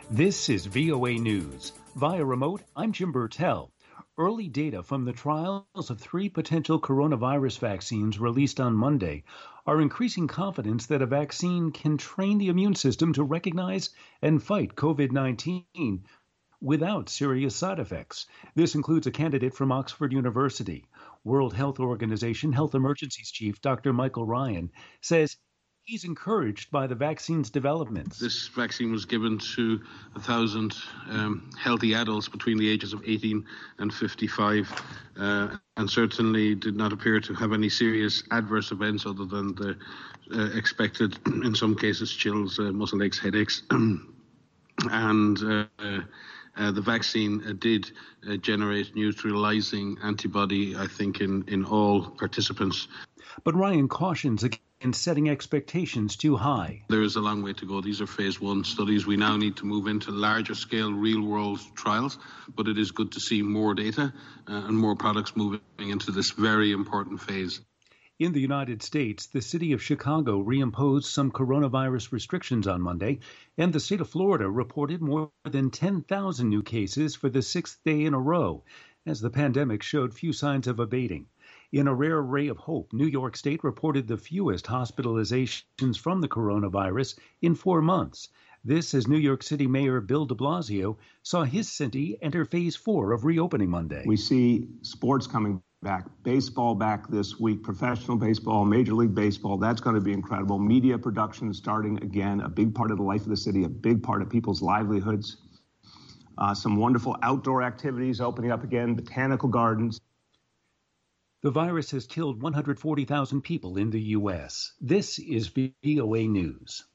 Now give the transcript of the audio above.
This is VOA News. Via remote, I'm Jim Burtell. Early data from the trials of 3 potential coronavirus vaccines released on Monday are increasing confidence that a vaccine can train the immune system to recognize and fight COVID-19 without serious side effects. This includes a candidate from Oxford University. World Health Organization Health Emergencies Chief Dr. Michael Ryan says he's encouraged by the vaccine's developments. This vaccine was given to 1,000 healthy adults between the ages of 18 and 55 and certainly did not appear to have any serious adverse events other than the expected, in some cases, chills, muscle aches, headaches. And the vaccine did generate neutralizing antibody, I think, in all participants. But Ryan cautions against setting expectations too high. There is a long way to go. These are phase 1 studies. We now need to move into larger scale real-world trials, but it is good to see more data and more products moving into this very important phase. In the United States, the city of Chicago reimposed some coronavirus restrictions on Monday, and the state of Florida reported more than 10,000 new cases for the 6th day in a row, as the pandemic showed few signs of abating. In a rare ray of hope, New York State reported the fewest hospitalizations from the coronavirus in 4 months. This as New York City Mayor Bill de Blasio saw his city enter phase 4 of reopening Monday. We see sports coming back, baseball back this week, professional baseball, Major League Baseball. That's going to be incredible. Media production starting again, a big part of the life of the city, a big part of people's livelihoods. Some wonderful outdoor activities opening up again, botanical gardens. The virus has killed 140,000 people in the U.S. This is VOA News.